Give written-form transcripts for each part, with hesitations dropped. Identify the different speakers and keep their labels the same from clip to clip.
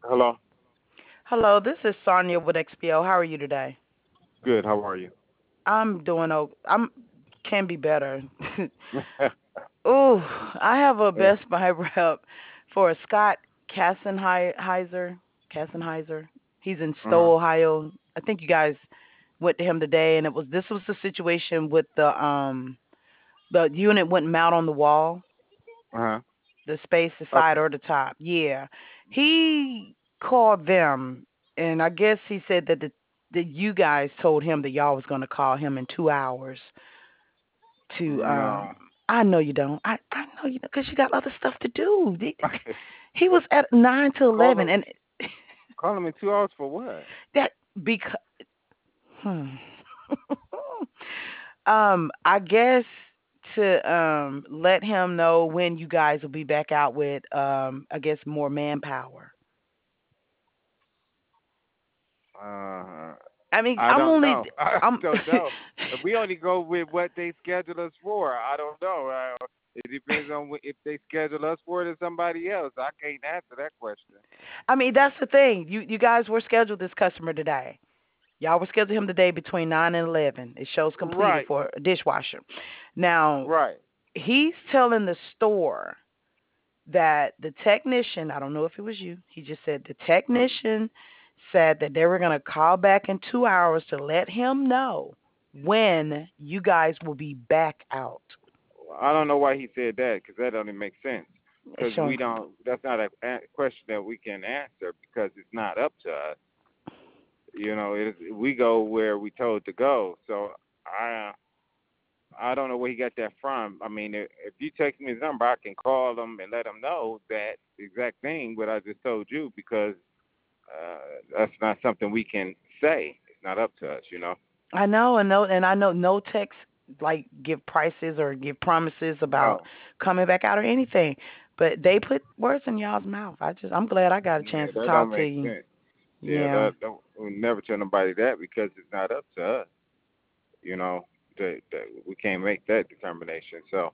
Speaker 1: Hello.
Speaker 2: Hello, this is Sonia with XPO. How are you today?
Speaker 1: Good. How are you?
Speaker 2: I'm doing okay. I'm can be better. Ooh, I have a Best Buy rep for Scott Kassenheiser. Kassenheiser. He's in
Speaker 1: Uh-huh.
Speaker 2: Stowe, Ohio. I think you guys went to him today, and this was the situation with the unit wouldn't mount on the wall,
Speaker 1: Uh-huh.
Speaker 2: the space, the side,
Speaker 1: Okay.
Speaker 2: or the top. Yeah, he called them, and I guess he said that you guys told him that y'all was gonna call him in 2 hours to
Speaker 1: No.
Speaker 2: I know you don't. I know you don't because you got other stuff to do. He was at 9 to 11,
Speaker 1: call him.
Speaker 2: and
Speaker 1: Call him in 2 hours for what?
Speaker 2: that because hmm. I guess to let him know when you guys will be back out with I guess more manpower.
Speaker 1: Uh,
Speaker 2: I mean,
Speaker 1: I
Speaker 2: I'm
Speaker 1: don't
Speaker 2: only
Speaker 1: know. I
Speaker 2: I'm
Speaker 1: don't know. We only go with what they schedule us for. I don't know. It depends on if they schedule us for it or somebody else. I can't answer that question.
Speaker 2: I mean, that's the thing. You guys were scheduled this customer today. Y'all were scheduled him today between 9 and 11. It shows completed
Speaker 1: Right.
Speaker 2: for a dishwasher. Now,
Speaker 1: Right.
Speaker 2: he's telling the store that the technician, I don't know if it was you, he just said the technician said that they were going to call back in 2 hours to let him know when you guys will be back out.
Speaker 1: I don't know why he said that because that doesn't make sense.
Speaker 2: It's
Speaker 1: Because we
Speaker 2: showing.
Speaker 1: don't. That's not a question that we can answer because it's not up to us. We go where we told to go. So I I don't know where he got that from. I mean, if you text me his number, I can call him and let him know that exact thing what I just told you because that's not something we can say. It's not up to us.
Speaker 2: I know no text like give prices or give promises about
Speaker 1: No.
Speaker 2: coming back out or anything. But they put words in y'all's mouth. I'm glad I got a
Speaker 1: Yeah,
Speaker 2: chance to
Speaker 1: that don't
Speaker 2: talk to
Speaker 1: make
Speaker 2: you.
Speaker 1: sense. Yeah,
Speaker 2: Yeah.
Speaker 1: we'll never tell nobody that because it's not up to us. You know, that we can't make that determination. So,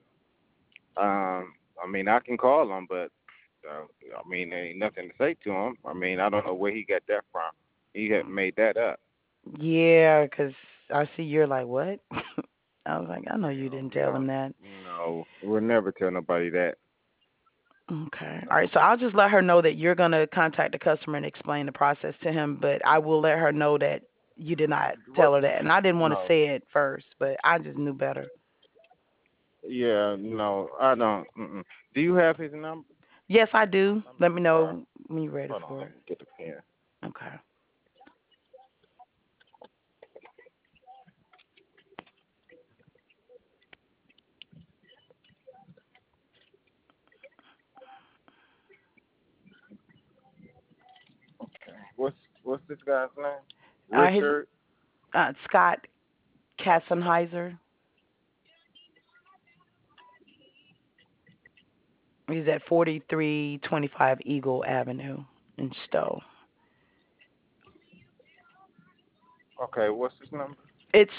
Speaker 1: I mean, I can call him, but I mean, there ain't nothing to say to him. I mean, I don't know where he got that from. He had made that up.
Speaker 2: Yeah, 'cause I see you're like, what? I was like, I know
Speaker 1: You
Speaker 2: you
Speaker 1: know,
Speaker 2: didn't
Speaker 1: we
Speaker 2: tell
Speaker 1: don't.
Speaker 2: them that.
Speaker 1: No, we'll never tell nobody that.
Speaker 2: Okay. All right. So I'll just let her know that you're going to contact the customer and explain the process to him, but I will let her know that you did not
Speaker 1: What?
Speaker 2: tell her that. And I didn't want to
Speaker 1: No.
Speaker 2: say it first, but I just knew better.
Speaker 1: Yeah, no, I don't. Mm-mm. Do you have his number?
Speaker 2: Yes, I do.
Speaker 1: Let me
Speaker 2: Let me
Speaker 1: try.
Speaker 2: know when you're ready
Speaker 1: Hold on,
Speaker 2: for
Speaker 1: let
Speaker 2: it.
Speaker 1: me get the pen.
Speaker 2: Okay.
Speaker 1: Okay. What's this guy's name?
Speaker 2: His
Speaker 1: Richard.
Speaker 2: Scott Kassenheiser. He's at 4325 Eagle Avenue in Stowe.
Speaker 1: Okay, what's his number?
Speaker 2: It's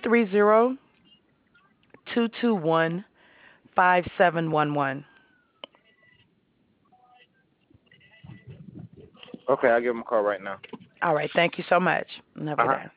Speaker 2: 330-221-5711.
Speaker 1: Okay, I'll give him a call right now.
Speaker 2: All right. Thank you so much. And have a
Speaker 1: Uh
Speaker 2: good
Speaker 1: huh.
Speaker 2: day.